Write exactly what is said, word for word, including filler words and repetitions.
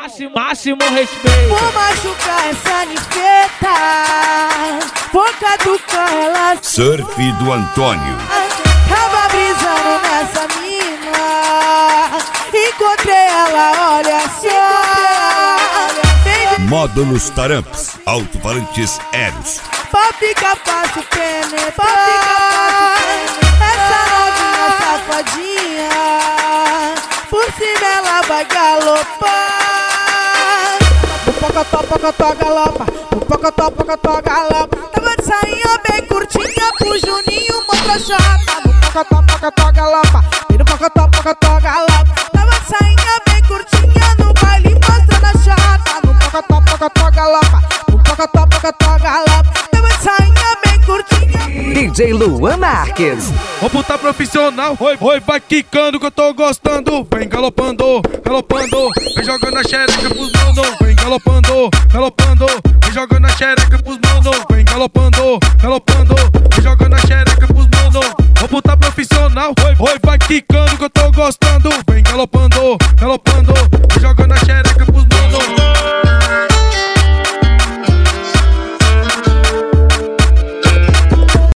máximo, máximo respeito. Vou machucar essa nifeta, vou caducar ela. Surf do Antônio. Tava brisando nessa mina, encontrei ela, olha só. Módulos Taramps, alto-falantes Eros. Pra ficar fácil penetrar essa novinha safadinha, por cima ela vai galopar. No pocotó, pocotó, galopa, no pocotó, pocotó, galopa. Tava de sainha bem curtinha pro Juninho mostra chata. No pocotó, pocotó, galopa, e no pocotó, pocotó, galopa. Tava de sainha bem curtinha no baile mostrando a chata. No pocotó, pocotó, galopa, no pocotó, pocotó, galopa. Tava de sainha bem curtinha. D J Luan Marques. Ô puta profissional, oi, oi, vai quicando que eu tô gostando. Vem galopando, galopando, vem jogando a xereca pros manos. Vem galopando, galopando, vem jogando a xereca pros manos. Vem galopando, galopando, vem jogando a xereca pros manos. Ô puta profissional, oi, oi, vai quicando que eu tô gostando. Vem galopando, galopando, vem jogando a xereca pros manos.